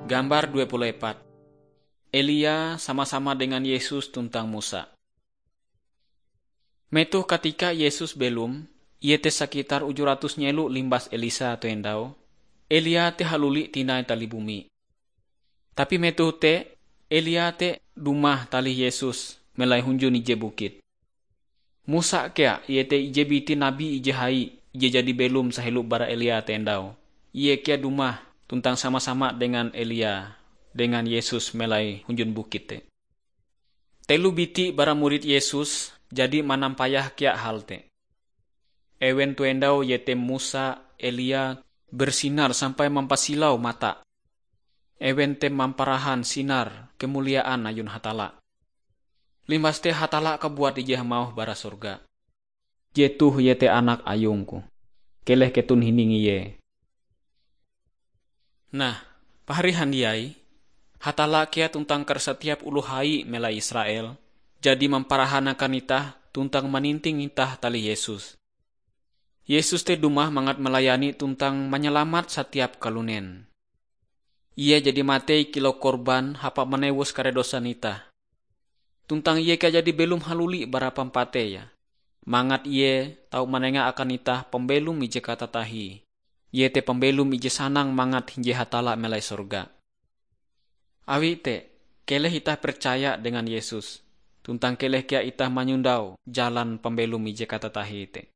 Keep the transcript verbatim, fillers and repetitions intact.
Gambar dua puluh empat. Elia sama-sama dengan Yesus tuntang Musa. Metuh ketika Yesus belum, ia te sekitar tujuh ratus nyelu limbas Elisa atau endau, Elia te haluli tinai tali bumi. Tapi metuh te, Elia te dumah tali Yesus melai hunjun ije bukit. Musa kea ia te ije biti nabi ije hai, ije jadi belum sahelu bara Elia te endau. Ia kea dumah tuntang sama-sama dengan Elia, dengan Yesus melai hunjun bukit te. Telu biti bara murid Yesus jadi manampayah kia hal te. Ewen tu endau yete Musa, Elia bersinar sampai mampasilau mata. Ewen te mamparahan sinar kemuliaan ayun hatala. Limbas te hatala kebuat ije mau bara surga. Jetuh yete anak ayungku. Keleh ketun hining iye. Nah, paharihan diai, hatala kia tuntang ker setiap ulu hai melai Israel, jadi memparahanakan itah tuntang meninting itah tali Yesus. Yesus te dumah mangat melayani tuntang menyelamat setiap kalunen. Ia jadi matei kilo korban hapa menewus karedosan itah. Tuntang ia kia jadi belum haluli bara pampate ya. Mangat ia tau menengah akan itah pembelum ije kata tahi. Ia te pembelum ije sanang mangat hinje hatala melai surga. Awi te, keleh itah percaya dengan Yesus. Tuntang keleh kia itah manyundau jalan pembelum ije kata tahi te.